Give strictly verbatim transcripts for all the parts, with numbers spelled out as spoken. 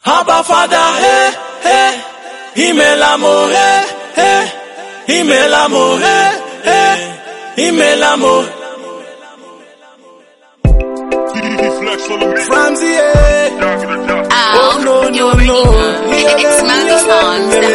Abba Father, hey, hey, il met l'amour, hey, hey, il met l'amour, hey, hey, il met l'amour. Framzy, yeah. Oh, no, no, no. It's Mandy Songs, the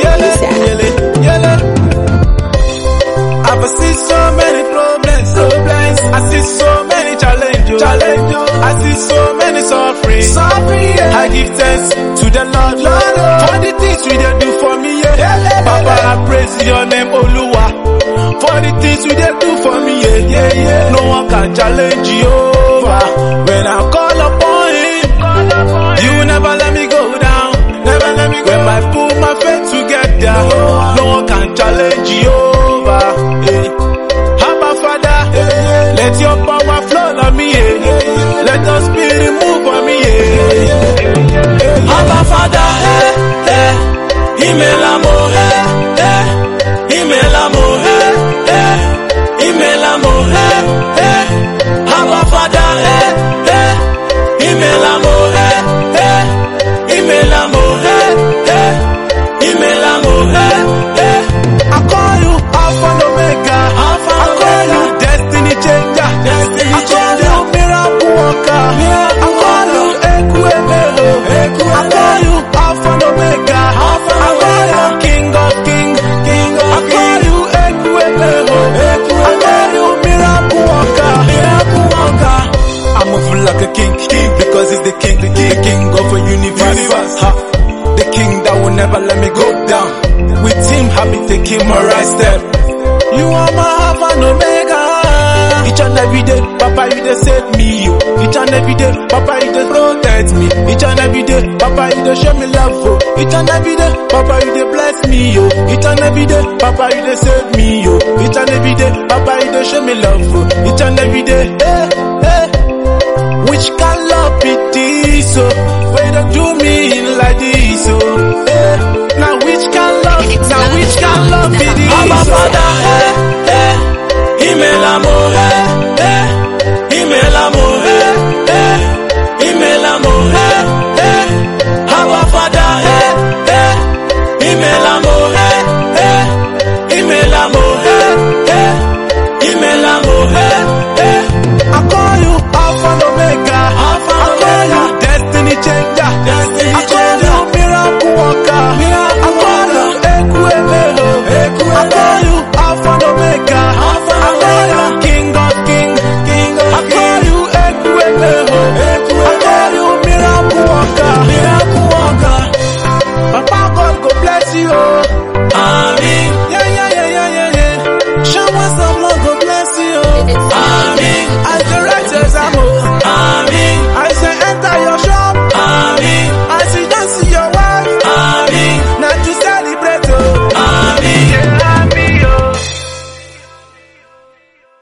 hump. I've seen so many problems, problems. I see so many challenges, challenges. I see so many suffering, suffering. Yeah. I give thanks to the Lord, Lord, Lord. For the things you dey do for me, yeah. Yeah, yeah, Papa, yeah. I praise your name, Oluwa. For the things you dey do for me, yeah, yeah, yeah. No one can challenge you over. When I call upon Him, call upon you him. Never let me go down, never let me go. When I put my faith together, oh. No one can challenge you over. Hey. Abba Father, hey, yeah. Let your power flow on me, yeah. Yeah. Let your spirit move on me, yeah. Yeah. Abba Father, hey, hey. Il met l'amour, hey, hey. Il met l'amour, hey, hey. Il met l'amour, hey, hey. Abba Father, hey, hey. Il met l'amour, hey, hey. Il met l'amour, hey, hey. Il met l'amour, hey, hey. I call you Alpha and Omega. Alpha I call Omega. You destiny changer. Destiny I call changer. You miracle worker. Miracle I call you Ekwemelo. I call you Alpha and Omega. Alpha I call you King of Kings. King of I call you Ekwemelo. I call you miracle worker. Miracle worker. I'm a feel like a king, king because he's the king, the king, the king of a universe. universe. Ha. The king that will never let me go down. With him, I be taking my right step. You are my Alpha and Omega. Each and every day, Papa, you dey save me. Yo. Each and every day, Papa, you dey protect me. Each and every day, Papa, you dey show me love. Oh. Each and every day, Papa, you dey bless me. Yo. Each and every day, Papa, you dey save me. Yo. Each and every day, Papa, you dey show me love. Oh. Each and every day, hey, hey. Which can